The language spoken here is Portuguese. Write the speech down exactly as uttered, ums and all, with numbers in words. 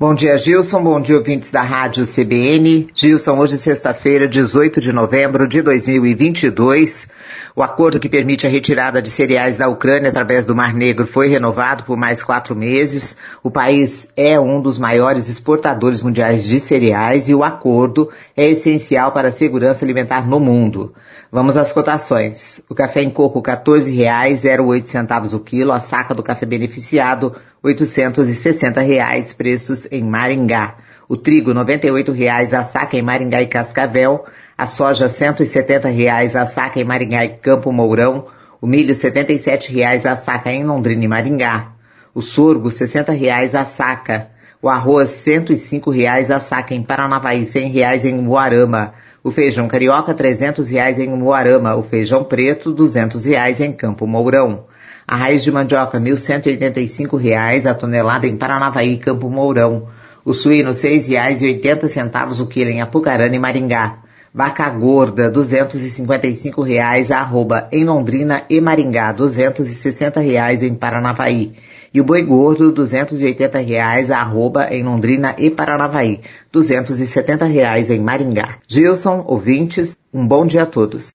Bom dia, Gilson. Bom dia, ouvintes da Rádio C B N. Gilson, hoje sexta-feira, dezoito de novembro de dois mil e vinte e dois. O acordo que permite a retirada de cereais da Ucrânia através do Mar Negro foi renovado por mais quatro meses. O país é um dos maiores exportadores mundiais de cereais e o acordo é essencial para a segurança alimentar no mundo. Vamos às cotações. O café em coco, quatorze reais e zero oito centavos o quilo. A saca do café beneficiado, oitocentos e sessenta reais, preços em Maringá. O trigo, noventa e oito reais a saca em Maringá e Cascavel. A soja, cento e setenta reais a saca em Maringá e Campo Mourão. O milho, setenta e sete reais a saca em Londrina e Maringá. O sorgo, sessenta reais a saca. O arroz, cento e cinco reais a saca em Paranavaí, cem reais em Umuarama. O feijão carioca, trezentos reais em Umuarama. O feijão preto, duzentos reais em Campo Mourão. A raiz de mandioca, mil cento e oitenta e cinco reais a tonelada em Paranavaí e Campo Mourão. O suíno, seis reais e oitenta centavos o quilo em Apucarana e Maringá. Vaca gorda, duzentos e cinquenta e cinco reais a arroba em Londrina e Maringá, duzentos e sessenta reais em Paranavaí. E o boi gordo, duzentos e oitenta reais a arroba em Londrina e Paranavaí, duzentos e setenta reais em Maringá. Gilson, ouvintes, um bom dia a todos.